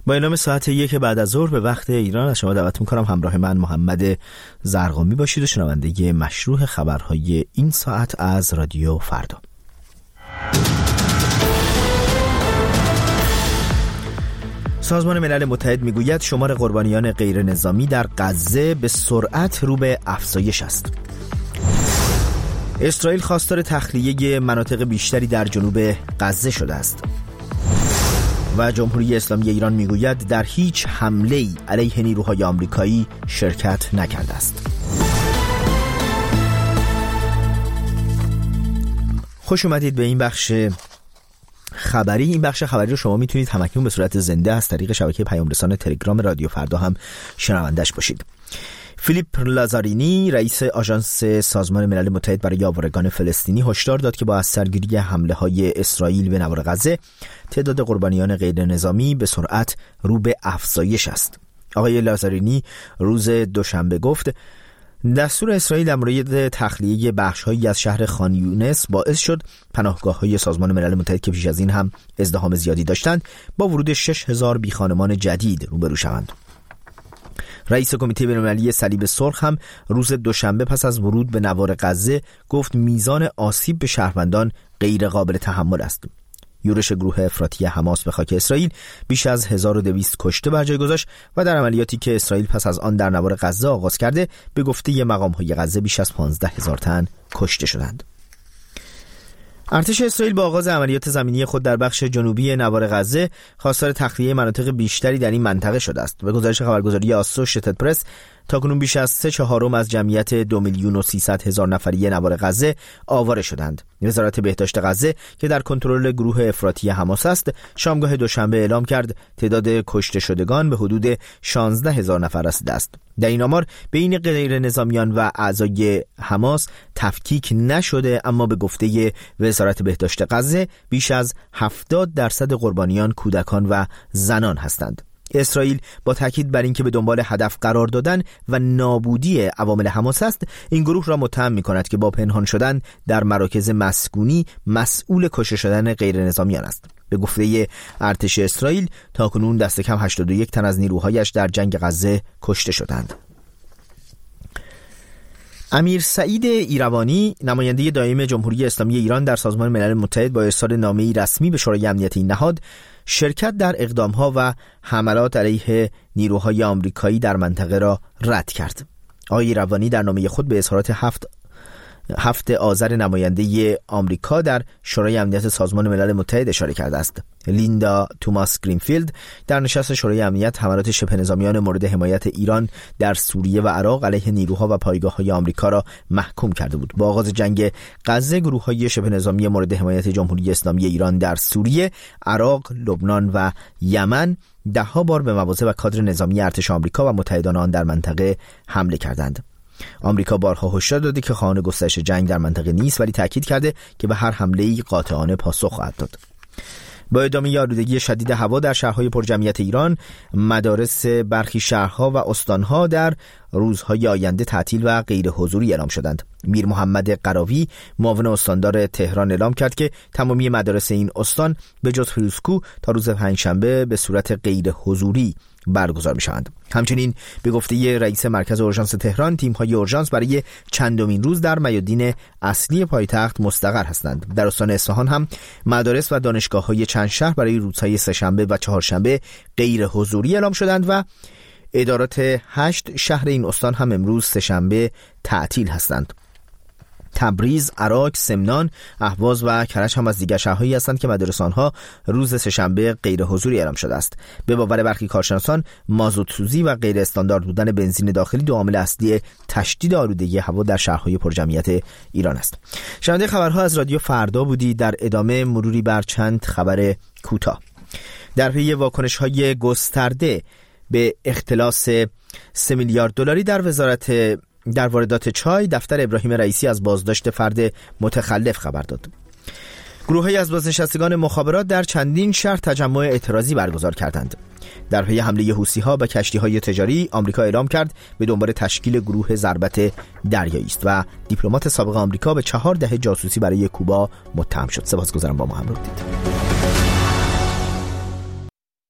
با اعلام ساعت 1 بعد از ظهر به وقت ایران از شما دعوت میکنم همراه من محمد زرقامی باشید و شنونده مشروح خبرهای این ساعت از رادیو فردا. سازمان ملل متحد میگوید شمار قربانیان غیر نظامی در غزه به سرعت رو به افزایش است. اسرائیل خواستار تخلیه مناطق بیشتری در جنوب غزه شده است. و جمهوری اسلامی ایران میگوید در هیچ حمله‌ای علیه نیروهای آمریکایی شرکت نکرده است. خوش اومدید به این بخش خبری. این بخش خبری رو شما میتونید همکنون به صورت زنده از طریق شبکه پیام رسان تلگرام رادیو فردا هم شنوندش باشید. فیلیپ لازارینی رئیس آژانس سازمان ملل متحد برای آوارگان فلسطینی هشدار داد که با از سرگیری حمله‌های اسرائیل به نوار غزه تعداد قربانیان غیر نظامی به سرعت رو به افزایش است. آقای لازارینی روز دوشنبه گفت دستور اسرائیل در مورد تخلیه بخش‌هایی از شهر خان یونس باعث شد پناهگاه‌های سازمان ملل متحد که پیش از این هم ازدحام زیادی داشتند با ورود 6000 بیخانمان جدید روبرو شوند. رئیس کمیته بین‌المللی صلیب سرخ هم روز دوشنبه پس از ورود به نوار غزه گفت میزان آسیب به شهروندان غیر قابل تحمل است. یورش گروه افراطی حماس به خاک اسرائیل بیش از 1200 کشته بر جای گذاشت و در عملیاتی که اسرائیل پس از آن در نوار غزه آغاز کرده به گفته مقام‌های غزه بیش از 15000 تن کشته شدند. ارتش اسرائیل با آغاز عملیات زمینی خود در بخش جنوبی نوار غزه خواستار تخلیه مناطق بیشتری در این منطقه شده است. به گزارش خبرگزاری آسوشیتد پرس تاکنون بیش از 3/4 از جمعیت 2,300,000 نفری نوار غزه آواره شدند. وزارت بهداشت غزه که در کنترل گروه افراطی حماس است شامگاه دوشنبه اعلام کرد تعداد کشته شدگان به حدود 16,000 نفر رسیده است. در این آمار بین غیر نظامیان و اعضای حماس تفکیک نشده، اما به گفته وزارت بهداشت غزه بیش از 70% قربانیان کودکان و زنان هستند. اسرائیل با تاکید بر اینکه به دنبال هدف قرار دادن و نابودی عوامل حماس است، این گروه را متهم می‌کند که با پنهان شدن در مراکز مسکونی مسئول کشته شدن غیر نظامیان است. به گفته ارتش اسرائیل تاکنون دست کم 81 تن از نیروهایش در جنگ غزه کشته شدند. امیر سعید ایروانی نماینده دائم جمهوری اسلامی ایران در سازمان ملل متحد با ارسال نامه‌ای رسمی به شورای امنیت این نهاد شرکت در اقدام‌ها و حملات علیه نیروهای آمریکایی در منطقه را رد کرد. آقای ایروانی در نامه خود به اظهارات 7 آذر نماینده آمریکا در شورای امنیت سازمان ملل متحد اشاره کرده است. لیندا توماس گرینفیلد در نشست شورای امنیت حملات شبه نظامیان مورد حمایت ایران در سوریه و عراق علیه نیروها و پایگاه‌های آمریکا را محکوم کرده بود. با آغاز جنگ غزه گروه‌های شبه نظامی مورد حمایت جمهوری اسلامی ایران در سوریه، عراق، لبنان و یمن ده‌ها بار به مواضع و کادر نظامی ارتش آمریکا و متحدان آن در منطقه حمله کردند. آمریکا بارها هشدار داده که خواهان گسترش جنگ در منطقه نیست، ولی تاکید کرده که به هر حمله‌ای قاطعانه پاسخ خواهد داد. با ادامه آلودگی شدید هوا در شهرهای پرجمعیت ایران، مدارس برخی شهرها و استانها در روزهای آینده تعطیل و غیر حضوری اعلام شدند. میر محمد قراوی معاون استاندار تهران اعلام کرد که تمامی مدارس این استان به جز فیروزکوه تا روز پنجشنبه به صورت غیر حضوری برگزار می‌شوند. همچنین به گفته رئیس مرکز اورژانس تهران، تیم‌های اورژانس برای چندمین روز در میادین اصلی پایتخت مستقر هستند. در استان اصفهان هم مدارس و دانشگاه‌های چند شهر برای روزهای سه‌شنبه و چهارشنبه غیر حضوری اعلام شدند و ادارات 8 شهر این استان هم امروز سه‌شنبه تعطیل هستند. تبریز، عراق، سمنان، اهواز و کرج هم از دیگر شهرهایی هستند که مدارس آنها روز سه‌شنبه غیر حضوری اعلام شده است. به باور برخی کارشناسان، مازوت سوزی و غیر استاندارد بودن بنزین داخلی دو عامل اصلی تشدید آلودگی هوا در شهرهای پرجمعیت ایران است. شنونده خبرها از رادیو فردا بودید. در ادامه مروری بر چند خبر کوتاه. در پی واکنش‌های گسترده به اختلاس 3 میلیارد دلاری در واردات چای، دفتر ابراهیم رئیسی از بازداشت فرد متخلف خبر داد. گروه‌هایی از بازنشستگان مخابرات در چندین شهر تجمع اعتراضی برگزار کردند. در پی حمله حوثی‌ها به کشتی‌های تجاری، آمریکا اعلام کرد به دنبال تشکیل گروه ضربت دریایی است و دیپلمات سابق آمریکا به 4 دهه جاسوسی برای کوبا متهم شد. سپاسگزارم با ما همراه بودید.